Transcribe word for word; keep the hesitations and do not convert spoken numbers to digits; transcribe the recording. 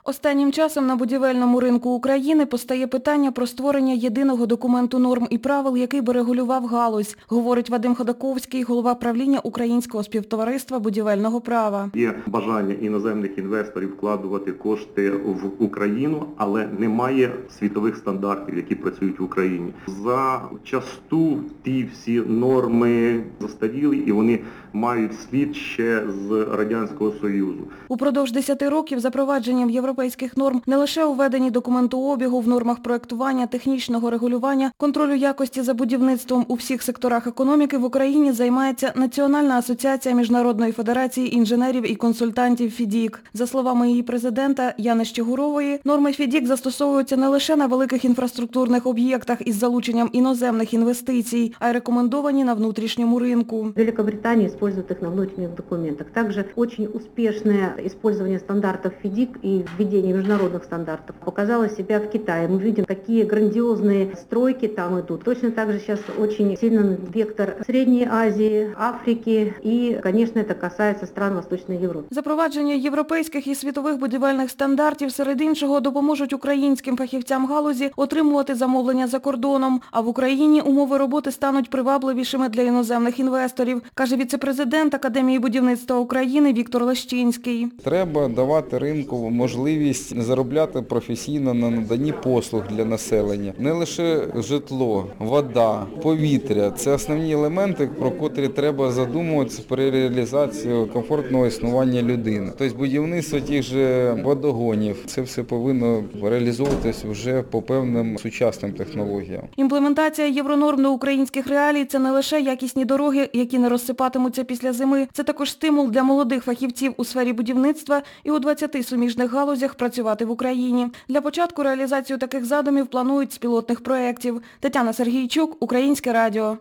Останнім часом на будівельному ринку України постає питання про створення єдиного документу норм і правил, який би регулював галузь, говорить Вадим Ходаковський, голова правління Українського співтовариства будівельного права. Є бажання іноземних інвесторів вкладувати кошти в Україну, але немає світових стандартів, які працюють в Україні. Зачасту ті всі норми застаріли і вони мають слід ще з Радянського Союзу. Упродовж десяти років запровадженням європейських норм не лише у веденні документообігу, в нормах проєктування, технічного регулювання, контролю якості за будівництвом у всіх секторах економіки в Україні займається Національна асоціація Міжнародної федерації інженерів і консультантів ФІДІК. За словами її президента Яни Щегурової, норми ФІДІК застосовуються не лише на великих інфраструктурних об'єктах із залученням іноземних інвестицій, а й рекомендовані на внутрішньому ринку. Великобритания использует их на внутренних документах. Также очень успешное использование стандартов ФИДИК и введение международных стандартов показало себя в Китае. Мы видим, какие грандиозные стройки там идут. Точно так же сейчас очень сильный вектор Средней Азии, Африки и, конечно, это касается стран Восточной Европы. Запровадження європейських і світових будівельних стандартів, серед іншого, допоможуть українським фахівцям галузі отримувати замовлення за кордоном, а в Україні умови роботи стануть привабливішими для іноземних інвесторів, каже віце-президент Академії будівництва України Віктор Лещинський. Треба давати ринку можливість заробляти професійно на наданні послуг для населення. Не лише житло, вода, повітря – це основні елементи, про котрі треба задумуватися при реалізації комфортного існування людини. Тобто будівництво тих же водогонів – це все повинно реалізовуватись вже по певним сучасним технологіям. Імплементація євронорм до українських реалій – це не лише якісні дороги, які не розсипатимуться після зими. Це також стимул для молодих фахівців у сфері будівництва і у двадцяти суміжних галузях працювати в Україні. Для початку реалізацію таких задумів планують з пілотних проєктів. Тетяна Сергійчук, Українське радіо.